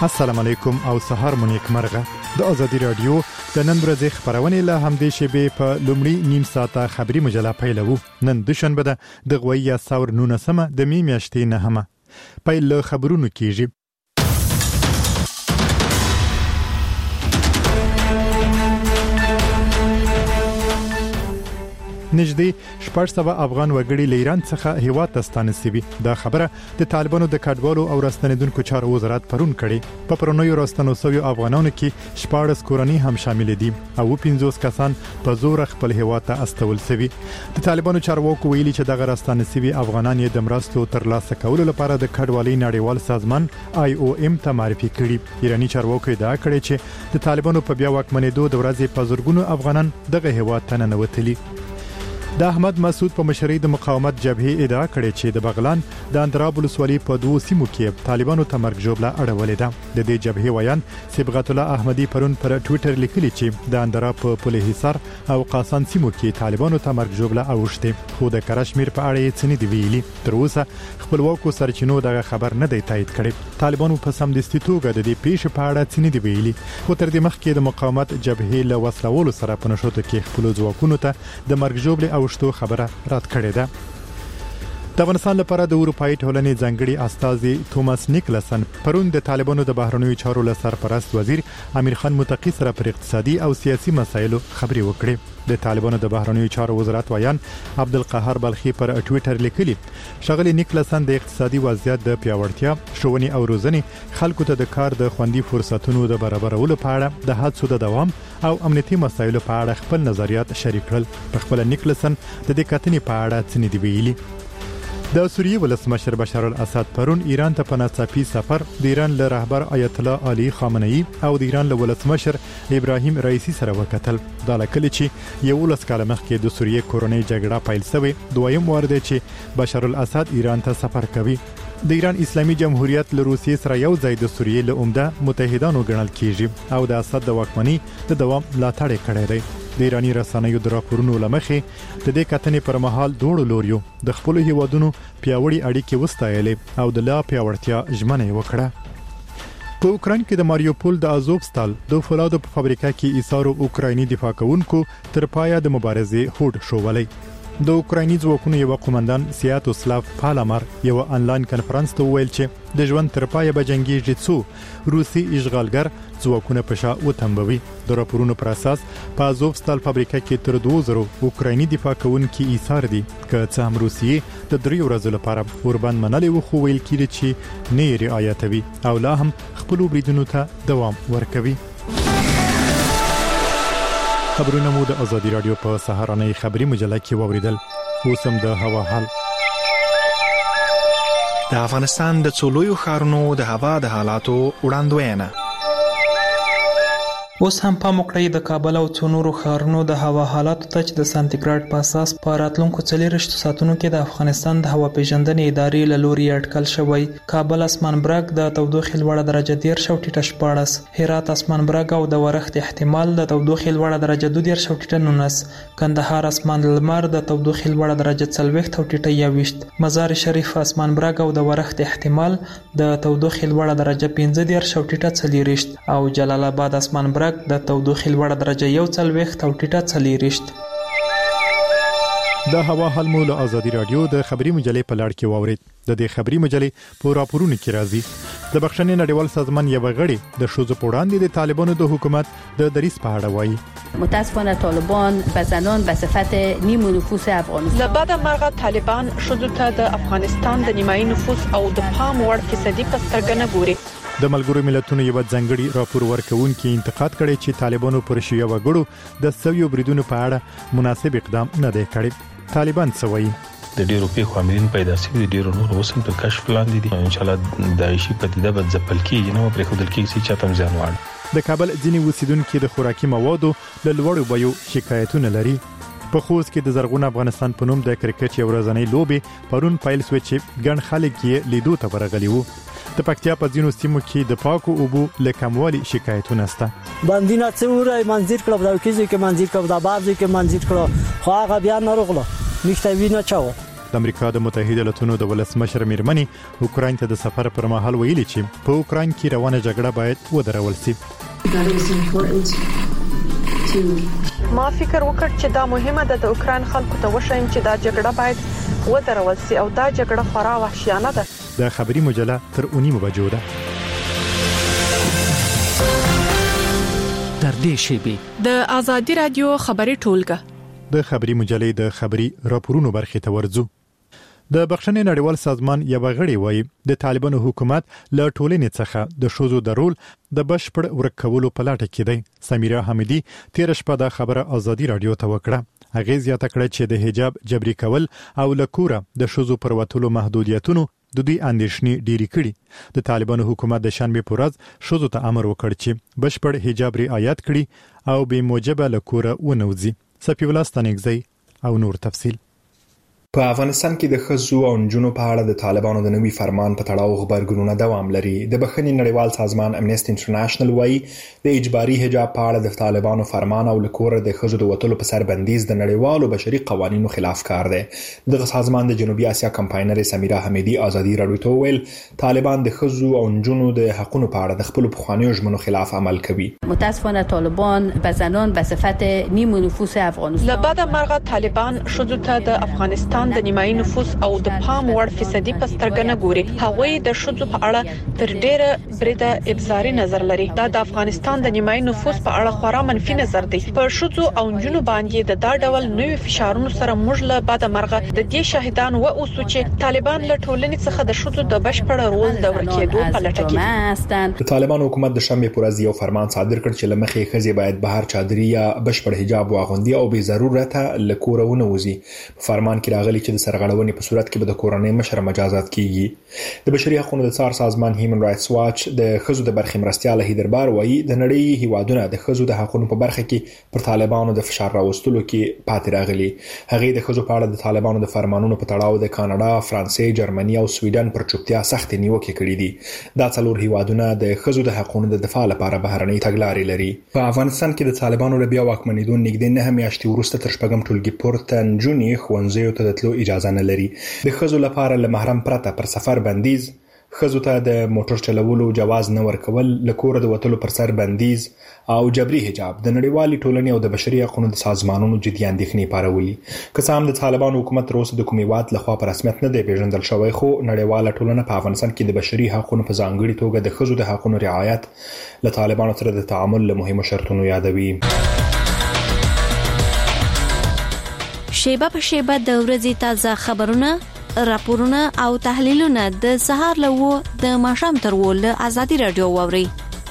السلام علیکم او سهار مو نیک مرغه. د آزادی رادیو د نن ورځې خبرونه له همدې شیبې په لومړی نیم ساعته خبری مجله پیلوو. نن دوشنبه ده د غویا ثور 19 د می میاشتې نهمه. پیل خبرونو کیږي. نږدې 400 افغان وګړي له ایران څخه هیواد ته ستانسوي. دا خبره د طالبانو د کډوالو او راستنیدونکو چارو وزارت پرون کړي. په پرونیو راستنو سوي افغانانو کې 14 کورنۍ هم شامل دي او 50 کسان په زور خپل هیواد ته استول سوي. د طالبانو چارواکو ویلي چې دغه راستنسوي افغانان یې د مرستو ترلاسه کولو لپاره د کډوالۍ نړیوال سازمان IOM ته معرفي کړي. ایرانی چارواکو ادعا کړې چې د طالبانو په بیا واکمنېدو د ورځې په زورګونو افغانان دغه هیواد ته ننوتلي. د احمد مسعود په مشرۍ د مقاومت جبهې ادعا کړې چې د بغلان د اندراب ولسوالۍ په 2 سیمو کې طالبانو ته مرګ ژوبله اړولې ده. د دې جبهې ویان صبغت الله احمدي پرون پر ټوئیټر لیکلي چې د اندراب په پله حصار او قاسان سیمو کې طالبانو ته مرګ ژوبله اوښته، خو د کشمیر په اړه یې څه نه دی ویلي. تر اوسه خپلواکو سرچینو دغه خبر نه دی تایید کړی. طالبانو په سمدستي توګه د دې پیښې په اړه څه نه دی ویلي، خو تر دې مخکې د مقاومت جبهې له وسلوالو سره په نشوتو کې خپل ځواکونو ته د مرګ ژوبله اوښتو خبره رد کړې ده. د افغانستان لپاره د اروپאי ټولنې ځانګړي استازي توماس نیکلسن پرون د طالبانو د بهرنیو چارو له سرپرست وزیر امیر خان متقی سره پر اقتصادي او سیاسي مسایلو خبرې وکړې. د طالبانو د بهرنیو چارو وزارت ویان عبدالقهار بلخي پر ټوئیټر لیکلي شغلی نیکلسن د اقتصادي وضعیت د پیاوړتیا، ښوونې او روزنې، خلکو ته د کار د خوندي فرصتونو د برابرولو په اړه، د هڅو د دوام او امنیتي مسایلو په اړه خپل نظریات شریک کړل. په خپل نیکلسن د دې کتنې په اړه څه نه دی ویلي. د سوریې ولسمشر بشار الاسد پرون ایران ته په ناڅاپي سفر د ایران له رهبر آیت الله علي خامنه‌ای او د ایران له ولسمشر ابراهیم رئیسی سره وکتل. دا لکه چې 11 کال مخکې د سوریې کورنۍ جګړه پیل شوه، دویم وار دی چې بشار الاسد ایران ته سفر کوي. د ایران اسلامي جمهوریت له روسیې سره یو ځای د سوریې له عمده متحدانو ګڼل کیږي او د اسد د واکمنۍ د دوام ملاتړ کړی دی. د ایرانی رسنیو د راپورونو لمخې د دې کتنې پر مهال دوړو لوریو د خپل هیوادونو پیاوړي اړیکې وستایلې او د لا پیاوړتیا ژمنه وکړه. په اوکران کې د ماریوپول د ازوفستال د فولادو په فابریکه کې ایثارو اوکرایني دفاع کوونکو تر پایه د مبارزې هوډ شوولی. د اوکرایني ځواکونو یو قومندان سیاتوسلاف پالامر یو انلاین کانفرنس ته ویل چې د ژوند تر پایه به جنگیږي څو روسي اشغالګر ځواکونه په شا وتمبوي. د راپورونو پر اساس په ازوفستال فابریکه کې تر 2000 اوکرایني دفاع کوونکي ایثار دي، که څه هم روسیې د 3 ورځې لپاره اوربند منلې و، خو ویل کېږي چې نه یې رعایتوي او لا هم خپل بریدونو ته دوام ورکوي. خبرونه مو د آزادی رادیو په سهارنۍ خبری مجله کې واوریدل. اوس هم د هوا حال. د افغانستان د څلورو ښارونو د هوا د حالاتو وړاندوینه. اوس هم په مقړی د کابل او څو نورو ښارونو د هوا حالاتو ته چې د سانتیګراډ په اساس په راتلونکو 40 ساعتونو کې د افغانستان د هوا پیژندنې ادارې له لوري اټکل شوی. کابل اسمانبرګ د تودوخې لوړه درجه 13 او ټیټه 14، هرات اسمانبرګ او د ورښت احتمال د تودوخې لوړه درجه 12 او ټیټه 19، کندهار اسمان لمر د تودوخې لوړه درجه 40 او ټیټه 21، مزار شریف اسمانبرګ او د ورښت احتمال د تودوخې لوړه درجه 15 او ټیټه 40، او جلال آباد اسمانبرګ د تودوخې لوړه درجه 41 او ټیټه 40. د هوا حال مو له آزادی رادیو د خبری مجلې په لړ کې واورید. د دې خبری مجلې په راپورونو کې راځي د بخښنې نړیوال سازمان یو غړي د شوزو په وړاندې د طالبانو د حکومت د دریس په اړه وایي. متاسفانه طالبان به زنان به صفت نیم نفوس افغانستان لبعد مرغه طالبان شوزو ته د افغانستان د نیمایي نفوس او د پام وړ فیصدي په سترګه نه ګوري. د ملګرو ملتونو یو ځانګړي راپور ورکوونکي انتقاد کړي چې طالبانو پر شیعه وګړو د سویو بریدونو په اړه مناسب اقدام نه دی کړی. طالبان څه وایي؟ د ډیرو پیښو عاملین پیدا شوي، د ډیرو نور اوسم په کشف لاندې دي. ان شاء الله داعشي پدیده به ځپل کیږي، نو پرې خودل کیږي چې چاته ځان واړي. د کابل ځینې اوسیدونکو د خوراکي موادو له لوړو بیو شکایتونه لري. په خوست کې د زرغون افغانستان په نوم د کرکټ یو ورځنۍ لوبې پرون پیل شوه چې ګڼ خلک یې لیدو ته ورغلي وو. د پکتیا په ځینو سیمو کې د پاکو اوبو له کموالي شکایتونه شته. باندې نه څوره منځیر کړو دا کیږي کې منځیر کړو دا بازي کې منځیر کړو خو هغه بیا نه رغله نشته وینه چاو د امریکا د متحده ایالاتونو د ولسمشر میرمنې اوکراین ته د سفر پر مهال ویلي چې په اوکراین کې روانه جګړه باید ودرول شي. ما فکر وکړ چې دا مهمه ده د اوکراین خلکو ته وښیم چې دا جګړه باید ودرول شي او دا جګړه خورا وحشیانه ده. د خبري مجله تر 9 بجو ده. تر دې شیبې د ازادي رادیو خبري ټولګه د خبري مجلې د خبري راپورونو برخې ته ورځو. د بخښنې نړیوال سازمان یو غړي وایي د طالبانو حکومت له ټولنې څخه د شوزو درول د بشپړ ورکولو په لټه کې دی. سمیرا حمیدی تیر شپه د خبره ازادي رادیو ته وکړه. هغه زیاته کړه چې د حجاب جبري کول او لکوره د شوزو پر وټولو محدودیتونو د دوی اندېښنې ډېری کړي. د طالبانو حکومت د شنبه پر ورځ شوزو ته امر وکړ چې بشپړ حجاب رعایت کړي او به موجبه لکوره ونوځي. سپی ولاستانګزي او نور تفصيل. په افغانستان کې د ښځو او نجونو په اړه د طالبانو د نوي فرمان په تړاو خبرګونونه دوام لري. د بخښنې نړیوال سازمان امنیسټي انټرنیشنل وايي د اجباري حجاب په اړه د طالبانو فرمان او لکوره د ښځو د وټولو په سر بندیز د نړیوالو بشري قوانینو خلاف کار دی. د سازمان د جنوبي اسیا کمپاینر سمیرا حمیدی ازادي رادیو ته ویل طالبان د ښځو او نجونو د حقوقو په اړه د خپل پخوانیو ژمنو خلاف عمل کوي. متاسفانه طالبان به زنان به صفت نیم نفوس افغانستان لبعد مرغه طالبان شذو ته د افغانستان د نیمایي نفوس او د پام وړ فیصدي پسترګنه ګوري. هغوی د شذو په اړه تر ډیره بریده ابزاري نظر لري. دا د افغانستان د نیمایي نفوس په اړه خورا منفي نظر دی. په شذو او جنونو باندې د دا ډول نوې فشارونو سره موږ له بعد مرغه د دې شاهدان و اوسو چې طالبان له ټولنې څخه د شذو د بشپړ رول د ورکېدو په لټه کې دي. طالبان حکومت د شنبه پر ورځ یو فرمان صادر کړ چې لمخې ښځې باید بهر چادري یا بشپړ حجاب واغوندي او به ضرورت له کورونه وځي. فرمان کې راغلي چې د سرغړونې په صورت کې به د کورنۍ مشر مجازات کیږي. د بشري حقوقو د څار سازمان هیومن رائټس واچ د ښځو د برخې مرستيال هیدربار وایي د نړۍ هیوادونه د ښځو د حقوقو په برخه کې پر طالبانو د فشار راوستلو کې پاتې راغلي. هغه د ښځو په اړه د طالبانو د فرمانونو په تړاو د کاناډا، فرانسې، جرمني او سویډن پر چوپتیا سخت نیوکې کړې دي. دا څلور هیوادونه د ښځو د حقوقو د دفاع لپاره بهرنۍ تګلارې لري. په افغانستان کې د طالبانو له بیا واکمنېدو نږدې 9 میاشتې وروسته تر شپږم ټولګي پورته نجونې ښوونځیو ته د تلو اجازه نه لري. د ښځو لپاره له محرم پرته پر سفر بندیز، ښځو ته د موټر چلولو جواز نه ورکول، لکوره د وټولو پر سر بندیز او جبري حجاب د نړیوالې ټولنې او د بشري حقوقو د سازمانونو جدي اندېښنې پارولي. که څه هم د طالبانو حکومت تر اوسه د کوم هیواد لخوا په رسمیت نه دی پیژندل شوی، خو نړیواله ټولنه په افغانستان کې د بشري حقوقو په ځانګړي توګه د ښځو د حقوقو رعایت له طالبانو سره د تعامل له مهمو شرطونو یادوي. شیبه په شیبه د ورځې تازه خبرونه، راپورونه او تحلیلونه د سهار له و د ماښام تر و له ازادي رادیو واوري.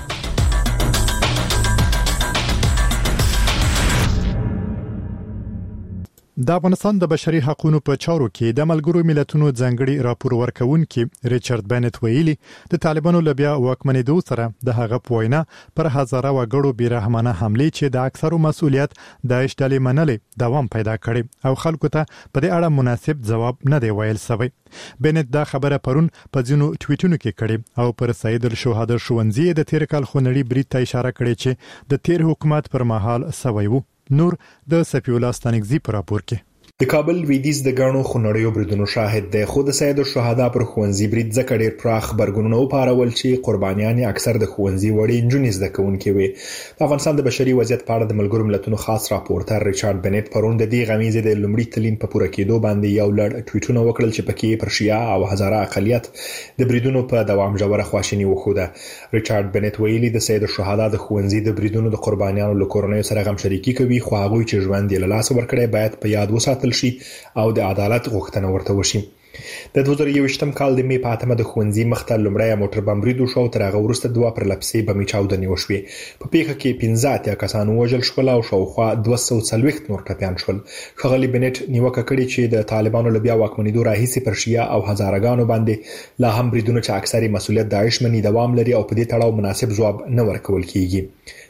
د افغانستان د بشري حقوقو په چارو کې د ملګرو ملتونو ځانګړي راپور ورکونکي ریچارډ بینټ ویلي د طالبانو لبیا واکمنېدو سره د هغه پوینه پر هزاره وګړو بیرحمانه حمله چې د اکثرو مسؤلیت داعش ډلې منلې دوام پیدا کړي او خلکو ته په دې اړه مناسب ځواب نه دی ویل شوی. بینټ دا خبره پرون په ځینو ټویټونو کې کړې او پر سید الشهدا ښوونځي د تیر کال خونړي برید ته اشاره کړې چې د تیر حکومت پر مهال سوی وو. نور د سپیولا ستانګزي پر راپور کې د کابل ویدیز د غاڼو خونړیو بریدونو شاهد دی. خو د سید الشهدا پر ښوونځي برید ځکه ډیر پراخ خبرګونونه وپارول چې قربانیان اکثر د ښوونځي وړي نجونې زده کوونکې وي. د افغانستان د بشري وضعیت په اړه د ملګرو ملتونو خاص راپورټر ریچارډ بینټ پرون د دې غمیزې د لومړي تلین په پوره کېدو باندې یو لړ ټویټونه وکړل چې پکې پر شیعه او هزاره اقلیت د بریدونو په دوام ژوره خواشیني وښوده. ریچارډ بینټ ویلي د سید الشهدا د ښوونځي د بریدونو د قربانیانو له کورنیو سره غم شریکي کوي، خو هغه چې ژوند یې له لاس ورکړي باید په یاد وساتل شي او د عدالت غوښتنه ورته وشي. د 2021م کال د می په 8مه د ښوونځي مخته لومړی موټر بم برید وشو، تر هغه وروسته دوه پر لپسې بمې چاودنې وشوې. په پیښه کې 15 کسان وژل شول او شاوخوا 240 نور ټپیان شول. ښاغلي بینټ نیوکه کړې چې د طالبانو له بیا واکمنېدو راهیسې پر شیعه او هزارهګانو باندې لا هم بریدونه چې اکثري مسؤلیت داعش مني دوام لري او په دې تړاو مناسب ځواب نه ورکول کیږي.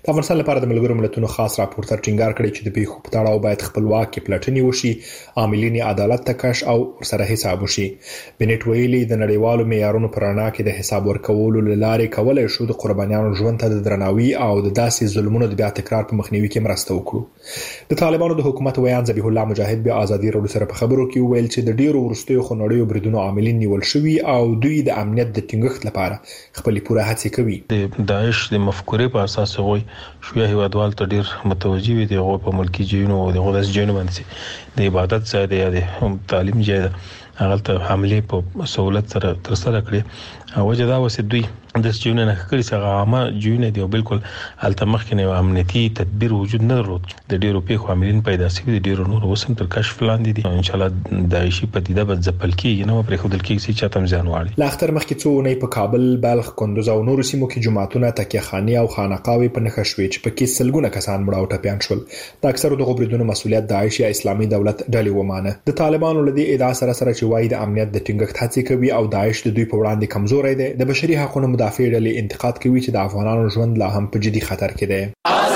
د افغانستان لپاره د ملګرو ملتونو خاص راپورټر ټینګار کړی چې د پیښو په تړاو باید خپلواکي پلټنې وشي، عاملین عدالت ته کش او سره حساب وشي. بنټ ویلي د نړیوالو معیارونو پر رڼا کې د حساب ورکولو لارې کولای شو د قربانیانو ژوند ته د درناوي او د داسې ظلمونو د بیا تکرار په مخنیوي کې مرسته وکړو. د طالبانو د حکومت ویان ذبیح الله مجاهد بیا ازادي راډیو سره په خبرو کې ویل چې د ډیرو ورستیو خنړیو بریدونو عاملین نیول شوي او دوی د امنیت د ټینګښت لپاره خپل پوره هڅې کوي. د داعش د مفکورې په اساس غوي شویا هیوادوال ته ډیر متوجي وي د غو په ملکی جینو او د غوډس جینو باندې د عبادت ځای دی د تعلیم ځای هغه ته حمله په سہولت سره ترسره کړي او وجدا وسه دوی د جینو نه کړی څنګه عامه جینو دی بالکل التمخ کنه امنیتي تدبیر وجود نه درلود. د ډیرو پیښو عاملین پیدا شوي د ډیرو نور وسم تر کشف لاندې دي. ان شاء الله داعشي پدیده به ځپل کیږي نو پرې خودل کیږي چې چاته ځان واړي. لا اختر مخکې څو نه په کابل، بلخ، کندوز او نور سیمو کې جماعتونه، تکیه خاني او خانقاوي په نخښه شوې چې پکې سلګونه کسان مړه او ټپيان شول. د اکثرو د غبرګونو مسولیت داعش یا اسلامي دولت ډلې ومانه. د طالبانو لدی ادعا سره چې وايي د امنیت د ټینګښت هڅې کوي او داعش د دوی په وړاندې کمزوري دي. د بشري حقوقو مدافع ډلې انتقاد کوي چې د افغانانو ژوند لا هم په جدي خطر کې دی.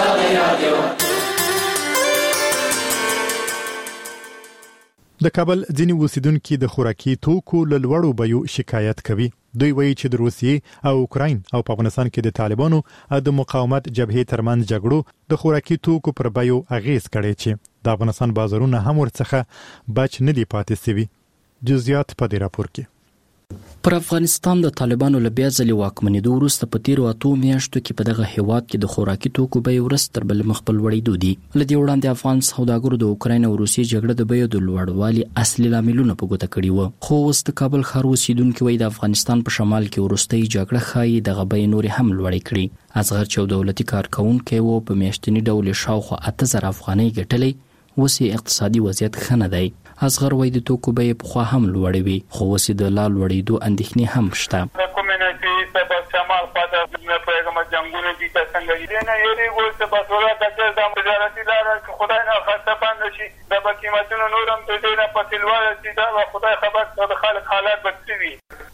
د کابل ځینی اوسیدونکو د خوراکي توکو له لوړو بیو شکایت کوي. دوی وایي چې د روسیې او اوکراین او په افغانستان کې د طالبانو د مقاومت جبهې ترمنځ جګړو د خوراکي توکو پر بیو اغیز کړي چې د افغانستان بازارونه هم ورڅخه بچ نه دی پاتې سوي. جزئیات په دې راپور کې. پر افغانستان د طالبانو له بیا ځلې واکمنېدو وروسته په تیرو 8 میاشتو کې په دغه هیواد کې د خوراکي توکو بیې ورځ تر بلې مخ په لوړېدو دي. له دې وړاندې افغان سوداګرو د اوکراین او روسیې جګړه د بیو د لوړوالي اصلي لاملونه په ګوته کړي وو. خو اوس د کابل ښار اوسیدونکو وایي د افغانستان په شمال کې وروستۍ جګړه ښایي دغه بیې نورې هم لوړې کړي. اصغر چې دولتي کارکونکي وو په میاشتني ډول شاوخوا 8000 افغانۍ ګټلې، اوس اقتصادي وضعیت ښه نه دی. اصغر وایي د توکو بیې پخوا هم لوړې وي، خو اوس د لا لوړېدو اندېښنې هم شته. د کمیونټي سبا شمال خواته نه پیغام جنگونه دي څنګه دي نه یې ګول څه بسوله د مجارتي لار چې خدای نه خاصه باندې شي د قیمتونو نورم ته ډیره پتلواله چې دا خدای خبر د خلک حالات بدوي.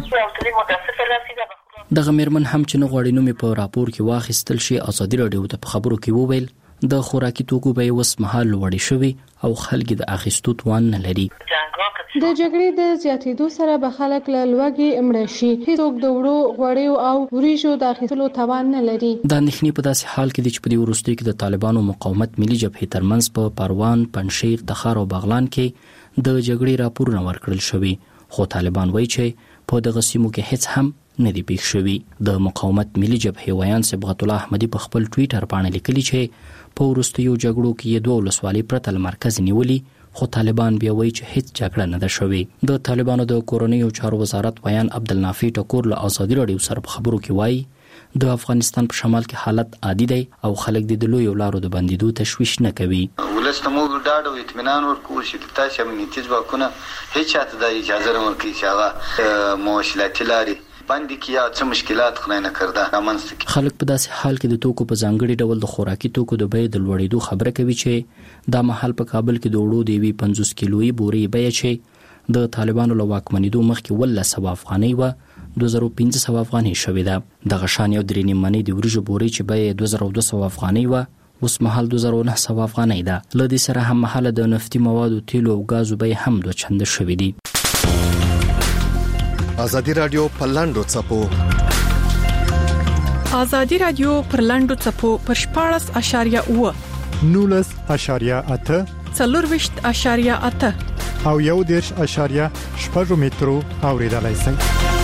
دغه مېرمن هم چې نه غواړي نومې په راپور کې واخیستل شي ازادي راډیو ته په خبرو کې وویل د خوراکي توکو بیې اوس مهال لوړې شوي او خلک د اخیستو توان نه لري. د جګړې د زیاتېدو سره به خلک له لوږې مړه شي. هیڅوک د وړو غوړیو او وریژو د اخیستلو توان نه لري. دا اندېښنې په داسې حال کې دي چې په دې وروستیو کې د طالبانو مقاومت ملي جبهې ترمنځ په پروان، پنشیر، تخار او بغلان کې د جګړې راپورونه ورکړل شوي، خو طالبان وایي چې په دغه سیمو کې هیڅ هم نه دی پېښ شوي. د مقاومت ملي جبهې ویان صبغت الله احمدي په خپل ټویټر باندې لیکلي چې په وروستیو جګړو کې یې 2 ولسوالۍ پرته له مرکز نیولې، خو طالبان بیا وایي چې هیڅ جګړه نه ده شوې. د طالبانو د کورنیو چارو وزارت ویان عبدالنافع ټکور له ازادي راډیو سره په خبرو کې وایي د افغانستان په شمال کې حالت عادي دی او خلک د لویو لارو د بندیدو تشویش نه کوي. ولسته مو ډاډ او اطمینان ورکوي چې تاسو امنیتي ځواکونه هیڅ چاته د اجازه نه ورکوي چې هغه مواصلاتي لارې باندې کې یا څه مشکلات خلای نه کړدا رامنځته کی. خلک په داسې حال کې د توکو په ځانګړي ډول د خوراکي توکو د بیې د لوړېدو خبره کوي چې دا مهال په کابل کې د وړو د 50 کیلویي بورې بیه چې د طالبانو له واکمنېدو مخکې 1100 افغانۍ و 2500 افغانۍ شوې ده. دغه شان یو 3 نیمه د وریژو بورې چې بیه 2200 افغانۍ و اوس مهال 2900 افغانۍ ده. له دې سره هم مهال د نفتي موادو، تیلو او غازو بیې هم دوه چنده شوې دي. ازادي رادیو پر لاندو چپو ازادي رادیو پر لاندو چپو پر 14.8 19.8 40.8 او 1.8 مترو اوریدلای شئ.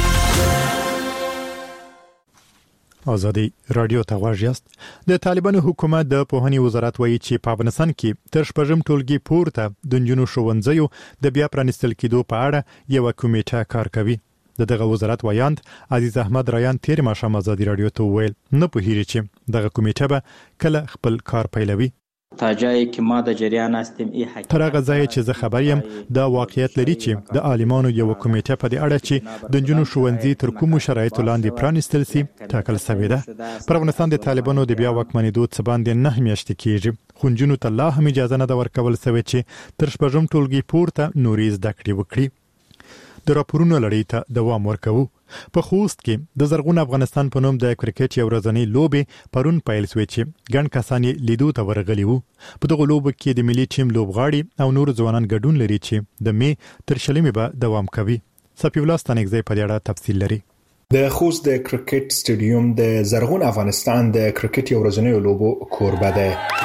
ازادي رادیو ته غواړئ. د طالبانو حکومت د پوهنې وزارت وایي چې په افغانستان کې تر شپږم ټولګي پورته د نجونو ښوونځیو د بیا پرانیستل کېدو په اړه یو کمیټه کار کوي. دغه وزارت وایاند عزیز احمد رایان تیر ماښام ازادي رادیو ته ویل نه پوهیږي چې دغه کمیټه به کله خپل کار پیلوي. تا جای که ما د جریان هستیم ای حقیقت تر هغه ځای چې زه خبر یم دا واقعیت لري چې د عالمانو یو کمیټه په دې اړه چې د نجونو ښوونځي تر کومو شرایطو لاندې پرانیستل شي ټاکل شوې ده. پر افغانستان د طالبانو د بیا واکمنېدو څخه باندې 9 میاشتې کېږي، خو نجونو ته لا هم اجازه نه ده ورکول شوې چې تر شپږم ټولګي پورته نورې زده کړې وکړي. د راپورونو لړۍ ته دوام ورکوو. په خوست کې د زرغون افغانستان په نوم د کرکټ یو ورځنی لوبې پرون پیل شوې چې ګڼ کسان لیدو ته ورغلي وو. په دغه لوبو کې د ملي ټیم لوبغاړي او نور ځوانان ګډون لري چې د می تر شلمې به دوام کوي. صفی الله ستانګزی په اړه تفصیل لري. د خوست د کرکټ سټیډیوم د زرغون افغانستان د کرکټ یو ورځنی لوبو کوربه ده.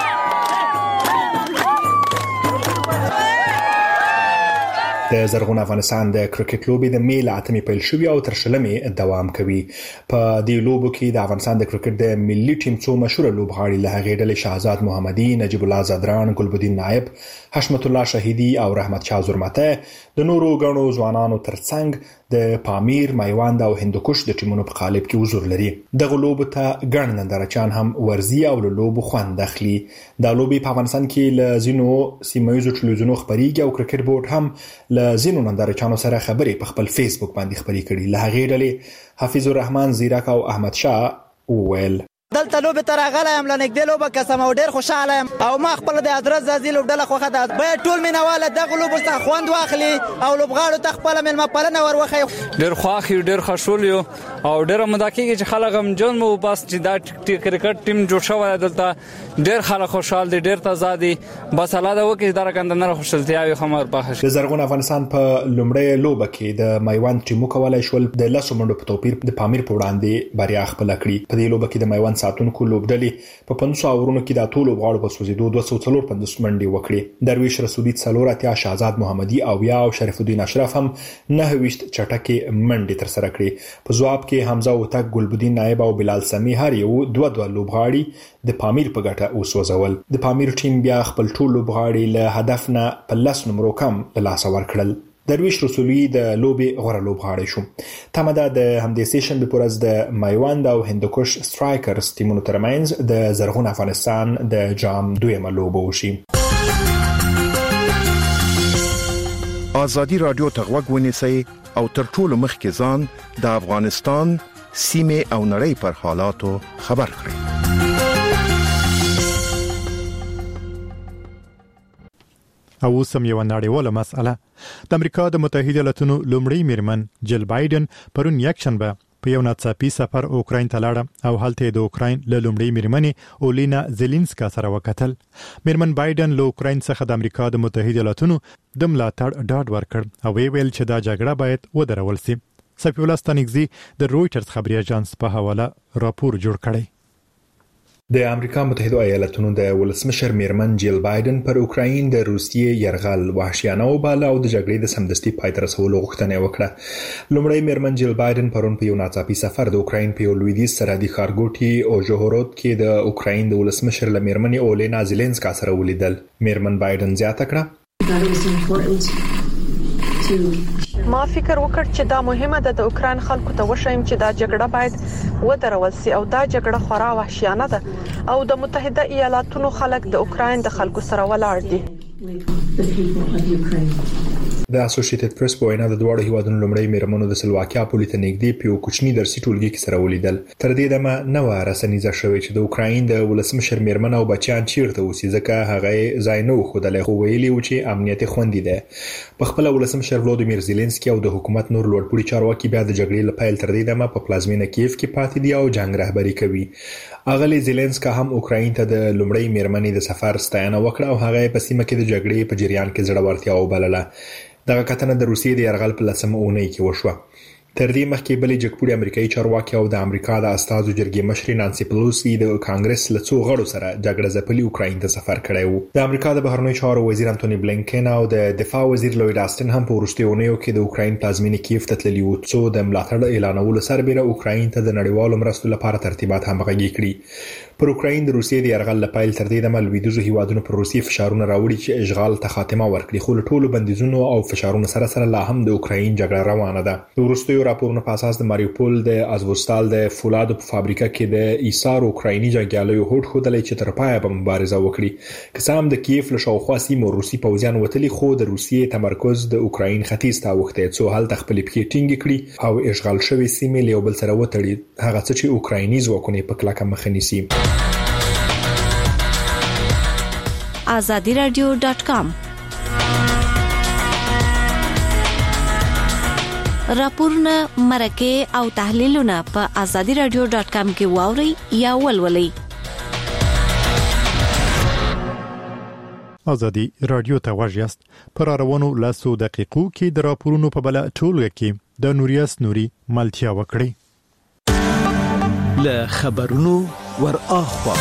د زرغون افغانستان د کرکټ لوبې د می له 8 پیل شوې او تر شلمې دوام کوي. په دې لوبو کې د افغانستان د کرکټ د ملي ټیم څو مشهور لوبغاړي له هغې ډلې شهزاد محمدي، نجیب الله زدران، ګلبدین نائب، حشمت الله شهیدی او رحمت شاه زرمته د نورو غنو ځوانانو ترڅنګ د پامیر، میوند او هندوکش د ټیمونو په قالب کې حضور لري. دغه لوبو ته ګڼ نندارچیان هم ورزي او له لوبو خوند اخلي. دا لوبې په افغانستان کې له ځینو سیمایي ټلویزیونونو خبريږي او کرکټ بورډ هم له ځینو نندارچیانو سره خبرې په خپل فیسبوک باندې خبري کړي. له هغې ډلې حفیظ الرحمن زیرک او احمد شاه وویل: دلته لوبې تر هغه یم لنګدې لوبه قسم او ډیر خوشاله یم او ما خپل د حضرت زازي لوبډله خوخه ده. باید ټول مینواله دغه لوبو څخه خوند واخلي او لوبغاړو ته خپل ملما پالنه وروخی. ډیر خوښ ډیر خوشحال یو او ډیر مداکیږي چې خلک هم جون مو بس چې دا کرکټ ټیم جوړ شوی دلته ډیر خلک خوشحال دي، ډیر تازه دي. بس الله دا وکړي دا رقم نه خوشحالتیا وي خمر پاخه. د زرغون افغانستان په لومړی لوبه کې د میوند ټیم کولای شول د لاسو منډو په توپیر د پامیر په وړاندې بریا خپل کړي. په دې لوبه کې د میوند ساتونکو لوبډلې په 500 اورونو کې د ټولو لوبغاړو په سوزیدو 254 منډې وکړې. درویش رسولي 4 شهزاد محمدي او شریف الدین اشرف هم 29 چټکې منډې تر سره کړې. په ځواب کې حمزه وتک، ګلبدین نائب او بلال سمی هر یو 2 لوبغاړي د پامیر په ګټه وسوځول. د پامیر ټیم بیا خپل ټول لوبغاړي له هدف نه په 10 نمبرو کم له لاسه ورکړل. درویش رسولي د لوبې غوره لوبغاړی شو. تمه ده د همدې سیشن په ورځ د میوند او هندوکش سترایکرز ټیمونو ترمنځ د زرغون افغانستان د جام دویمه لوبه وشي. ازادي رادیو ته غوږ ونیسئ او تر ټولو مخکې ځان د افغانستان سیمه او نړۍ پر حالاتو خبر کړئ. او سم یو نړیواله مسأله. د امریکا د متحده ایالاتونو لومړی میرمن جل بایدن پرون یکشنبه په یو ناڅاپي سفر اوکراین ته لاړه او هلته د اوکراین له لومړی میرمنې اولینا زيلنسکا سره وکتل. میرمن بایدن له اوکراین څخه د امریکا د متحده ایالاتونو د ملاتړ ډاډ ورکړ او ویل چې دا جګړه باید ودرول شي. صفی الله ستانګزی د رويټرز خبري اژانس په حواله راپور جوړ کړی. د امریکا متحده ایالاتونو د ولسمشر میرمن جیل بایدن پر اوکراین د روسیې يرغل وحشیانه وباله او د جګړې د سمدستي پای ته رسولو غوښتنه وکړه. لومړی میرمن جیل بایدن پرون په یو ناڅاپي سفر د اوکراین په لویدیځ سرحدي ښارګوټي او جوهرود کې د اوکراین د ولسمشر لمیرمنې اولینا زيلنسکا سره ولیدل. میرمن بایدن زیاته کړه: ما فکر وکړ چې دا مهمه ده د اوکراین خلکو ته وښیم چې دا جګړه باید ودرول شي او دا جګړه خورا وحشیانه ده او د متحده ایالاتونو خلک د اوکراین د خلکو سره ولاړ دي. د اسوسییټډ پریس په وینا د دوه هیوادونو لومړی میرمنو د سلواکیا پولیټ نګدي په کوچنی درسي ټولګي کې سره ولیدل. تر دې دمه نو رسنیزه شوې چې د اوکراین د ولسمشر میرمن او بچیان چیرته اوسي ځکه هغه ځای نه خودلې خو ویلي و چې امنیت خوندي ده. په خپل ولسمشر ولودیمیر زيلنسکي او د حکومت نور لوړپوړي چارواکي بیا د جګړې لپاره تر دې دمه په پلازمینه کیف کې پاتې دي او جنگ رهبری کوي. اغلی زيلنسکا هم اوکراین ته د لومړی میرمنې د سفر ستاینه وکړه او هغه په سیمه کې د جګړې په جریان کې زړورتیا وبلله. دغه کتنه د روسیې د يرغل په لسمه اونۍ کې وشوه. تر دې مخکې بلې جګپوړي امریکایي چارواکي او د امریکا د استازو جرګې مشر نانسي پلوسی د کانګرس له څو غړو سره جګړه ځپلي اوکراین ته سفر کړی وو. د امریکا د بهرنیو چارو وزیر انټونی بلینکن او د دفاع وزیر لوید آستن هم په وروستیو اونیو کې د اوکراین پلازمینې کیف ته تللي وو څو د ملاتړ اعلانولو سربېره اوکراین ته د نړیوالو مرستو لپاره ترتیبات هم غږی کړي. پر اوکراین د روسیې د يرغل لپاره تر دې د لویدیځو هیوادونو پر روسیې فشارونه راوړي چې اشغال ته خاتمه ورکړي خو له ټولو بندیزونو او فشارونو سره لا هم د اوکراین جګړه روانه ده. د وروستیو راپورونو په اساس د ماریوپول د ازوستال د فولادو په فابریکه کې د ایثار اوکرایني جنگیالیو هوډ خودلې چې تر پایه به مبارزه وکړي. که څه هم د کیف له شاوخوا سیمو روسي پوځیان وتلي خو د روسیې تمرکز د اوکراین ختیځ ته وخته څو هلته خپل پکې ټینګ کړي او اشغال شوی سیمې له بل سره وتړي هغه څه چې اوکرایني ځواکونه په کلکه مخ نیسي. azadiradio.com راپورونه مرکه او تحلیلونه په azadiradio.com کې واوري یا ولولئ. ازادي رادیو ته واجیاست پر روانو لاسو دقیقو کې د راپورونو په بل ټولګه کې د نوریاس نوري ملتیا وکړي. له خبرونو ور اخوا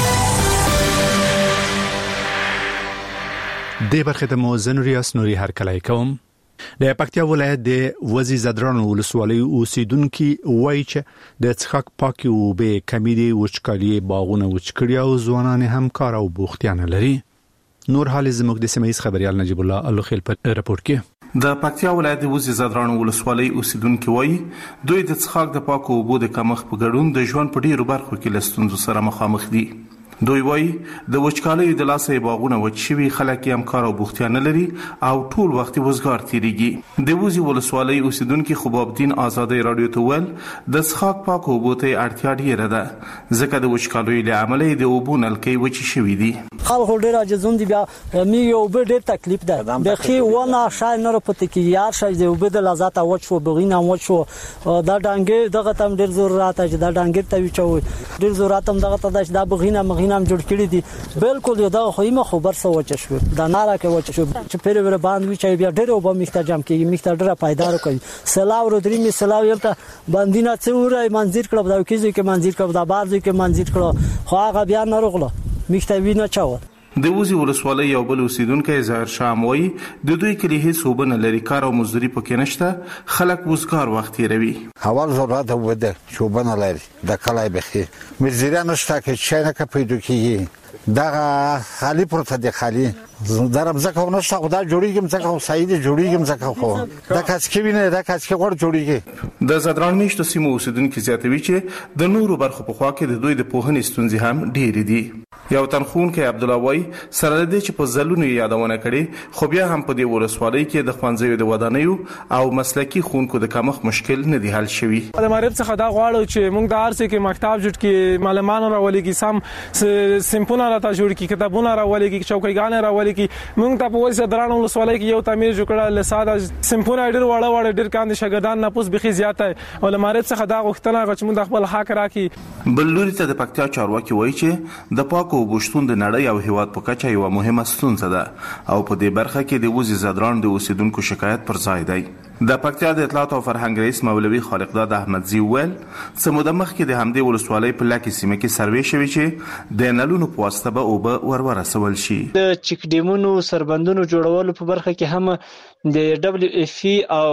د برخه د موزن نوریاس نوري هر کله کوم د پکتیا ولایت د وزیر زدران ولسوالۍ اوسیدونکو وایي چې د څښاک پاکي او به کمیدي وچکالي باغونه وچکړي او ځوانان هم کار او بوختیانه لري. نور حال زموږ د سیمایي خبريال نجیب الله الخیل په رپورت کې د پکتیا ولایت د وزیر زدران ولسوالۍ اوسیدونکو وایي دوی د څښاک د پاکو او بو د کمښت په ګډون د ژوند په ډیرو برخو کې له ستونزو سره مخامخ دي. دوی وایي د وچکالۍ د لاسه باغونه وچوي خلک هم کار او بوختیانه لري او ټول وخت وزګار تیریږي. د وزیر ولسوالۍ اوسیدونکو خباب الدین آزادۍ رادیو ته ول د څښاک پاکو او بو ته اړتیا ډیره ده ځکه د وچکالۍ له امله د اوبو نلکې وچې شوې دي. خلک ډیر عاجزون دي بیا میو به ډیر تکلیف ده بخي ونه شای نه پته کې یار شای دی وبد لازات او شو بغینا و شو دا ډانګې دغه تم ډیر ضرورت چې دا ډانګې ته وچوي ډیر ضرورت هم دغه ته دا بغینا مغینام جوړ کړی دي بالکل یو دا خو خبر سو وچ شو دا ناره کې وچ شو چې پیره باندې وچي بیا ډیر وب محتاجم کې محتاج پایدار کوي سلاو رودري می سلاو یلته باندې نه څورای منځیر کړه دا کیږي کې منځیر کړه دا بازي کې منځیر کړه خو هغه بیا نه رغله مکتبی نه چاو. د وزیر ولسوالۍ یو بل اوسیدونکو ظاهر شاموي د دوی کلی هیڅ وبنه لري کار او مزدوري پکې نشته خلک وزګار وخت یې حوال ضرورت وده شوبنه لري د کلای بخي مزیران نشته کې شي نه پیدا کیږي دا خالی پروت دی خالی درم زکه نشته خدا جوړیږم زکه سعید جوړیږم زکه خو دا کس کې ویني دا کس کې ور جوړیږي. د زدران میشتو سیمو اوسیدونکو زیاتوي چې د نورو برخو په خوا کې د دوی د پوهنې ستونزې هم ډېرې دي. یو تنخون کې عبد الله وای سره د دې چې په ځلونو یادونه کړي خو بیا هم په دې ولسوالۍ کې د خوانځیو د ودانیو او مسلکی خونکو د کمښت مشکل نه دی حل شوی. د مغرب څخه دا غواړو چې موږ د ارسه کې مکتب جوړ کې معلمانو راولي کې سم سمپونه راته جوړ کې کتابونه راولي کې چوکیګان راولي کې موږ ته په وځه درانه ولسوالۍ کې یو تعمیر جوړ کړل لساده سمپونه ډیر وړه ډیر کاند شګردان نه پوس بخي زیاته او د مغرب څخه دا غوښتنه غوښ موږ خپل حق راکې. بلوري ته د پکتیا چارواکي وایي چې د پاکو بوشتون د نړۍ او هیواد په کچه یو مهمه ستونزه ده او په دې برخه کې د وزیر زدران د اوسیدونکو شکایت پر ځای دی. د پکتیا د اطلاعات او فرهنګ رئیس مولوي خالقداد احمدزي ویل سموده مخ کې د همدې ولسوالۍ په لکه سیمه کې سروې شوی چې د نلونو په واسطه به او به ورسول شي. د چک ډیمونو سربندونو جوړولو په برخه کې هم د WFP او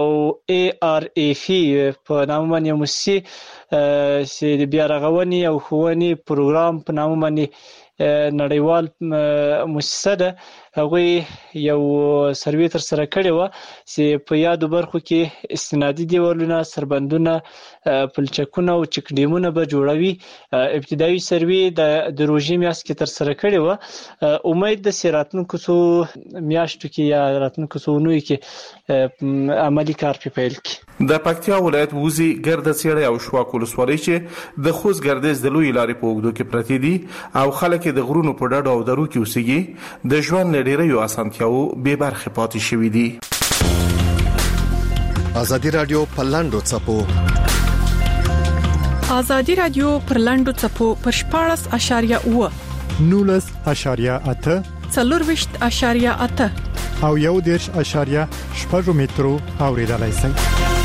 ARAF په نامه باندې موسسه چې د بیا رغونې او ښوونې پروګرام په نامه باندې نړیوال مؤسسه ده هغه یو سروې تر سره کړې و چې په یادو برخو کې استنادي دیوالونه سربندونه پلچکونه او چک ډیمونه به جوړوي. ابتدایي سروې د روژې میاشت کې تر سره کړې و امید د راتلونکو څو میاشتو کې یا راتلونکو څو نوي کې عملی کار پیل کړي. د پکتیا ولایت وزي ګرده سیړې او شواک ولسوالۍ چې د خوست ګردیز د لوی لارې په اوږدو کې پرتی دي او خلک د غرونو په ډډو او درو کې اوسېږي د ژوند ډېرې اسانتیاو به برخه پاتې شوې دي. ازادي رادیو په لاندو چپو ازادي رادیو پر لاندو چپو پر 14.9 19.8 4.8 او 1.8 مترو اوریدلای شئ.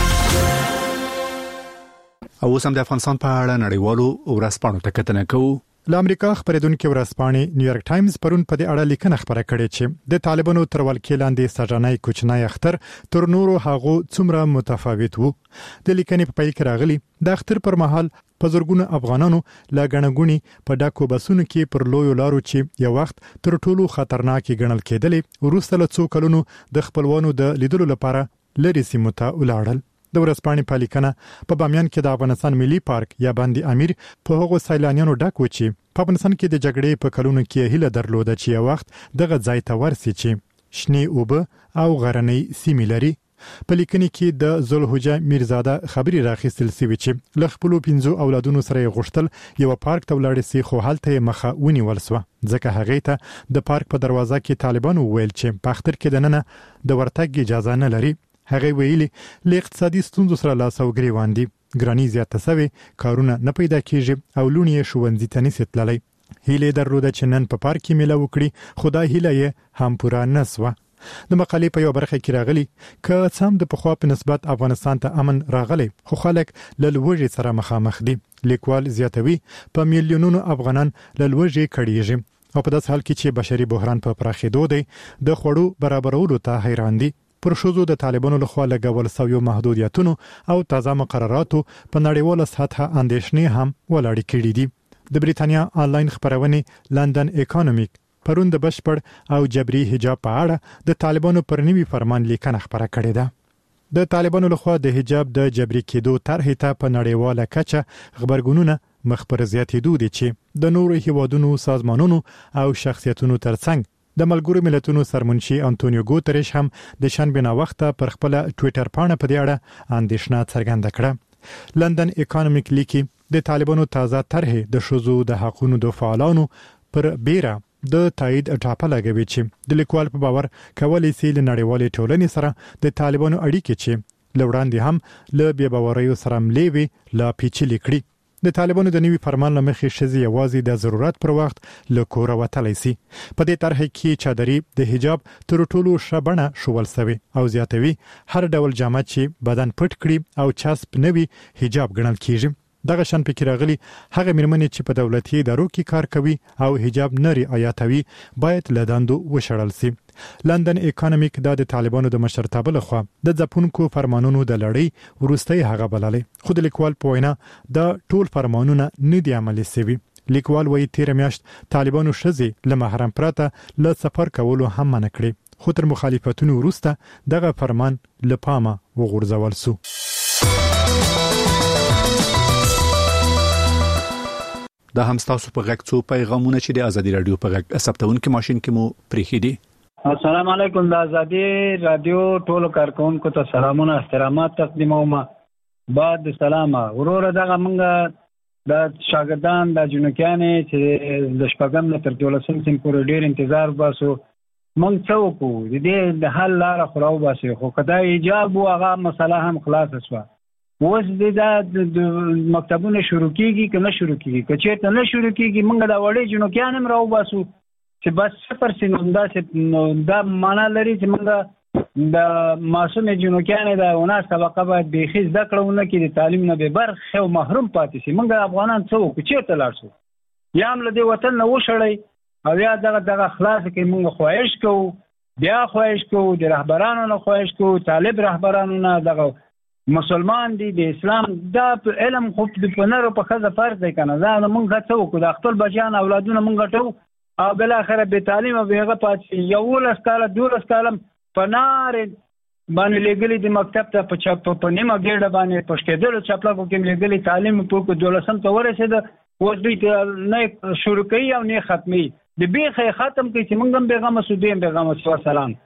او سم د افغانستان په اړه نړیوالو ورځپاڼو ته کتنه کوو. د امریکا خبرېدونکو ورځپاڼې نیویارک ټایمز پرون په دې اړه لیکنه خبره کړې چې د طالبانو تر ولکې لاندې ساجانای کوچنای اختر تر نورو هغو څومره متفاوت وو. د لیکنې په پیل کې راغلي د اختر پر مهال په زرګونو افغانانو لا غنغونی په ډاکو بسونو کې پر لویو لارو چې یو وخت تر ټولو خطرناکي ګڼل کېدلې وروسته له څو کلونو د خپلوانو د لیدلو لپاره لری سیمو ته ولاړل. د ورځپاڼې پالیکنه په بامیان کې د افغانستان ملي پارک یا باندې امیر په هغو سیلانیانو ډک و چې په افغانستان کې د جګړې په کلونو کې هیله درلوده چې یو وخت دغه ځای ته ورسي چې شنې اوبه او غرنۍ سیمې لري. په لیکنې کې د ذوالحجه میرزاده خبري راخیستل سوي چې ل خپل 5 اولادونو سره غوښتل یو پارک ته ولاړ سي خو حالت مخه ونیول سو ځکه هغه ته د پارک په دروازه کې طالبانو ویل چې په اختر کې دننه د ورتګ اجازه نه لري. هغه ویلي ل اقتصادي ستونزو سره لاس او ګریوان دي ګرانی زیاته سوي کارونه نه پیدا کیږي او لونی شوونځي ته نسیت للی هیله درلوده چې نن په پارک کې میله وکړي خدای هیله یې هم پورا نسوه د مقالې په یو برخه کې راغلي که سم د پخوا په نسبت افغانستان ته امن راغلی خو خلک له لوږې سره مخامخ دي لیکوال زیاتوي په میلیونونو افغانان له لوږې کړيږي او په داس حال کې چې بشري بحران په پراخېدو دی د خوړو برابرولو ته حیران دي پر شوزو د طالبانو لخوا لګول شوی محدودیتونو او تازه مقرراتو په نړیواله سطحه اندېښنې هم ولاړې کړې دي د بریتانیا آنلاین خبرونه لندن اکونومیک پرون د بشپړ او جبري حجاب په اړه د طالبانو پر نوي فرمان لیکنه خبره کړې ده د طالبانو لخوا د حجاب د جبري کېدو طرحې ته په نړیواله کچه خبرګونونه مخ پر زیاتېدو دي چې د نورو هیوادونو سازمانونو او شخصیتونو ترڅنګ د ملګرو ملتونو سرمنشي انټونیو ګوتریش هم د شنبه نا وخته پر خپل ټوئیټر پاڼه په دې اړه اندېښنه څرګنده کړه لندن اکونومیک لیکي د طالبانو تازه طرحې د شوزو د حقوقو د فعالانو پر بیره د تایید اټاپه لګوي چې د لیکوال په باور کولای شي له نړیوالې ټولنې سره د طالبانو اړیکې چې لوړاندې هم له بې باوریو سره مليوي لا پیچلې کړي د طالبانو د نوي فرمان لمخې شزي یوازې د ضرورت پر وخت له کور وتلی سي په دې طرح کې چادري د حجاب تر ټولو شبنه شول سوي او زیاتوي هر ډول جامه چې بدن پټ کړي او چسپ نوي حجاب ګڼل کیږي دغه شان فکر غلي هغه مرمنې چې په دولتي ادارو کې کار کوي او حجاب نری آیاتوي باید لداندو وشړل سي لندن اکونومیک د طالبانو د مشرتابه لخوا د ځپونکو فرمانونو د لړۍ ورستۍ هغه بللې خود لیکوال پوینا د ټول فرمانونه نه دی عملي سوي لیکوال وایي تیر میاشت طالبانو شزي له محرم پرته له سفر کولو هم منع کړی خو تر مخالفتونو ورسته دغه فرمان له پامه وغورځول سو د همستاسو په غږ څو پیغامونه چې د ازادي رادیو په غږ ثبتونکو ماشين کې مو پریخي دي السلام علیکم د ازادي رادیو ټولو کارکونکو ته سلامونه احترامات تقدیموم بعد سلام ورور دغه منګه د شاګردان د جنوکیانې چې د شپږم تر 12 سم پورې ډیر انتظار واسو مونږ څه وکړو د دې د حل لار خلاو باسي خو کدا ایجاب او هغه مسله هم خلاص شوه اوس د مکتبونه شروع کیږي که نه شروع کیږي که چېرته نه شروع کیږي موږ د وړې جنوکیان هم راو باسو چې بس 0% دا معنا لري چې موږ د معصوم جنوکیان د وناس طبقه باید بيخي زده کړو نه کې د تعلیم نه به برخه او محروم پاتې شي موږ افغانان څه وکړو چېرته لاړ شو یا هم له دې وطن نه وشړی او یا دغه خلاص کې موږ خواهش کوو بیا خواهش کوو د رهبرانو نه خواهش کوو طالب رهبرانو نه دغه مسلمان دي د اسلام د علم خو د پنرو په خزه فرض دی کنه دا موږ غوښتو کو د خپل بچیان اولادونه موږ غټو او بل اخر به تعلیم او هغه پات یو لسکاله دور لسکاله پنار باندې لګلې د مکتب ته په چپ په نیمه ګډه باندې پښکېدل چپلاکو کې لګلې تعلیم په کو دولسم ته ورسېد اوس دوی نه شروع کوي او نه ختمي د بیخه ختم کوي چې موږ هم پیغام سودیم پیغام سلام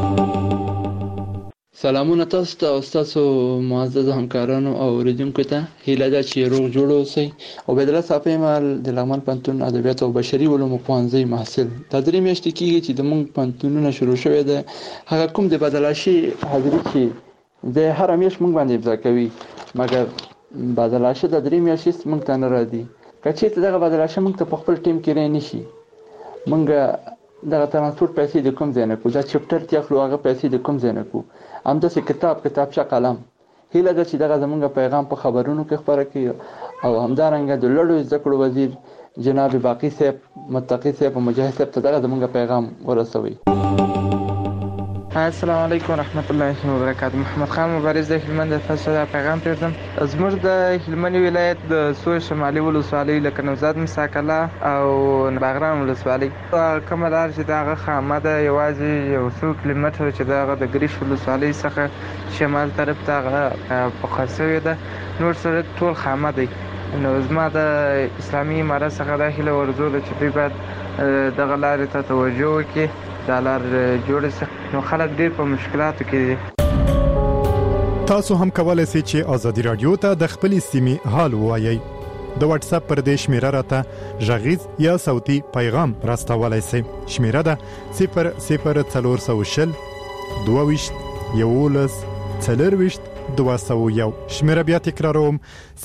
سلامونه تاسو ته او تاسو معزز همکارانو او اوریدونکو ته هیله ده چې روغ جوړ اوسئ او بدله صافي مال د لغمان پنتون ادبیات او بشري علومو پوهنځي محصل تدریس میاشتې کېږي چې د مونږ پنتونونه شروع شوی ده هغه کوم د بدلاشي حاضري چې د هر میاشت مونږ باندې ابزا کوي مګر بدلاشي د درې میاشتې مونږ ته نه راځي کچې ته دغه بدلاشي مونږ ته په خپل ټیم کې رې نشي مونږ دغه ترانسپورت پیسې د کوم ځای نه کو دا چپټر تی خپل هغه پیسې د کوم ځای نه کو همداسې کتابچه قلم هیله ده چې دغه زمونږ پیغام په خبرونو کې خبره کړي او همدارنګه د لړو زده کړو وزیر جناب باقی صاحب متقی صاحب او مجاهد صاحب ته دغه زمونږ پیغام ورسوي السلام علیکم ورحمت الله وبرکاته محمد خان مبارز د هلمند تاسو ته پیغام پرځم زموږ د هلمند ولایت د سوی شمالي ولسوالۍ لکه نوزاد مساکلا او باغران ولسوالۍ کومه لار چې دغه خامه ده یوازې یو څو کیلومتره چې دغه د ګریش ولسوالۍ څخه شمال طرف ته په خاصوي ده نور سره ټول خامه دی نو زما د اسلامي امارت څخه د هله ورزول چې دوی باید دغه لارې ته توجه وکړي دا لار جوړ شي نو خلک ډېر په مشکلاتو کې دي تاسو هم کولای شئ چې ازادي رادیو ته د خپل سیمې حال وایي د واتس اپ پر دې شمیره راته ژغیز یا صوتي پیغام راستولای شئ شمیره ده 00400 22 11 00201 شمیره بیا تکراروم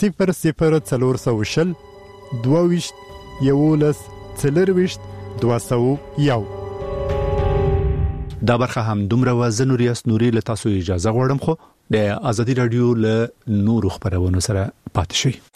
00420 22 11 00201. دا برخه هم دومره و زنوریاس نوري له تاسو اجازه غواړم خو د ازادي رادیو له نورو خبرونو سره پاتې شئ.